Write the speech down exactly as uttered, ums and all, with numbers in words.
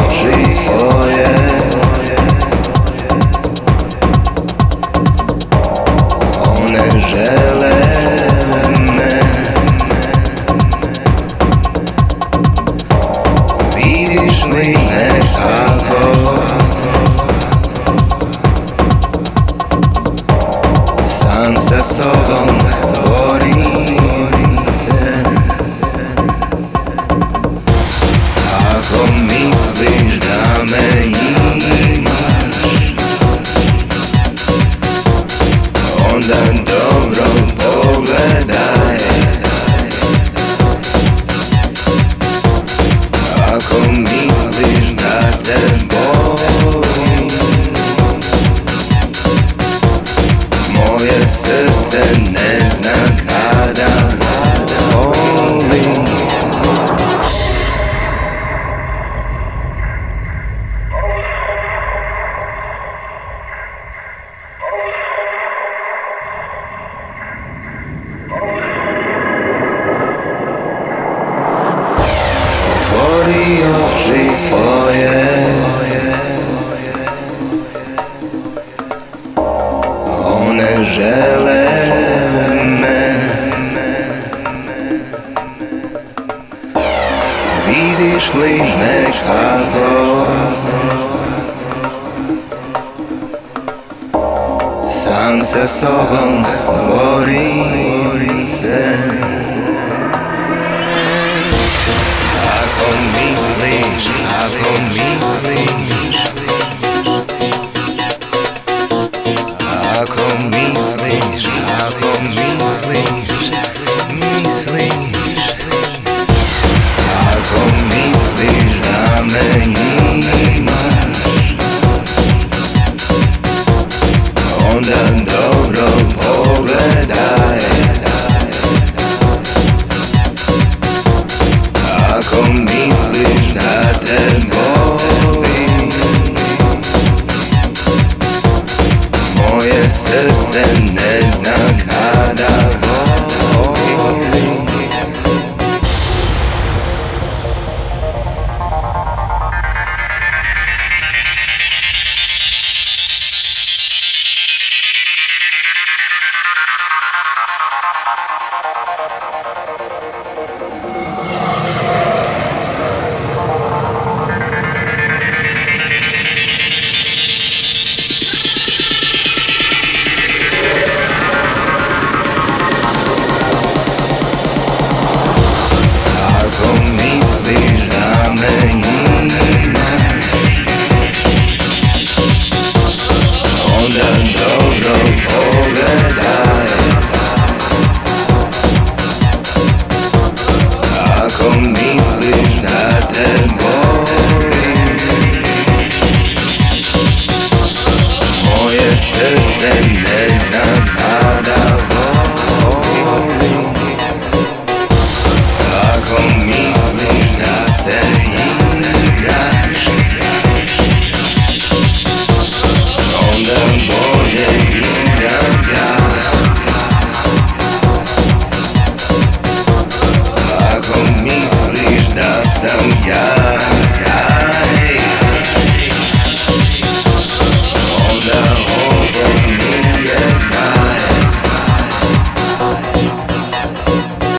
oči svoje, one žele me. Vidiš li nekako, sam sa sobom borim se. Ako misliš da me imaš, onda dobro pogledaj. Ako misliš da te boli, moje srce ne zna kada boli. Otvori oči svoje, one žele me. Vidiš li nekako, sam sa sobom borim se. Ako misliš, ako misliš, ako misliš, ako misliš, misliš, ako misliš da me imaš, onda dobro pogledaj. Ako misliš da te boli, moje srce ne zna kada boli. Ako misliš da te boli, moje srce ne zna kada boli. Ako misliš da se igraš, onda bolje igram ja. Ako misliš da sam ja,